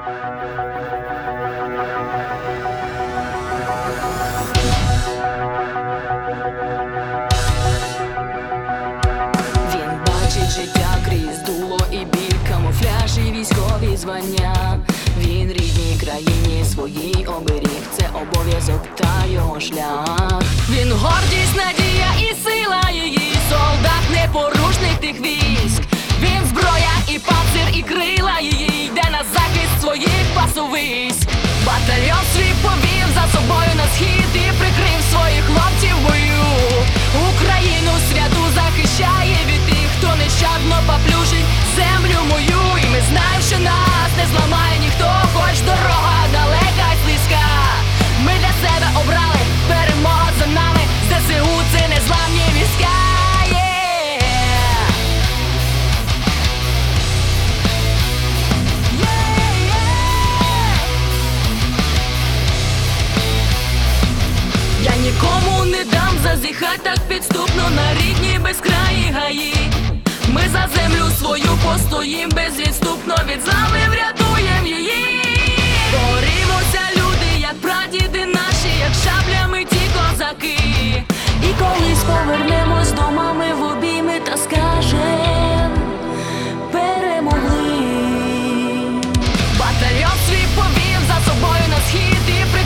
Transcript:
Він бачить життя крізь дуло і біль, камуфляж і військові звання. Він рідній країні своїй оберіг, це обов'язок та його шлях. Він гордість, надія і сила її, солдат непорушних тих військ. Він зброя і панцир, і крила її, йде на захист своїх пасовиськ. Батальйон свій повів за собою на схід і прикрив своїх хлопців в бою. Україну святу захищає від тих, хто нещадно поплюжить землю мою. І ми знаємо, що нас не зламає ніхто, хоч дорога далека й слизька. Ми для себе обрали, перемога за нами, ЗСУ це незламні війська. Я нікому не дам зазіхать так підступно на рідні безкраї гаї. Ми за землю свою постоїм безвідступно, від зла ми врятуєм її. Борімося, люди, як прадіди наші, як шаблями ті козаки. І колись повернемось дома ми в обійми та скажем: перемогли. Батальйон свій повів за собою на схід і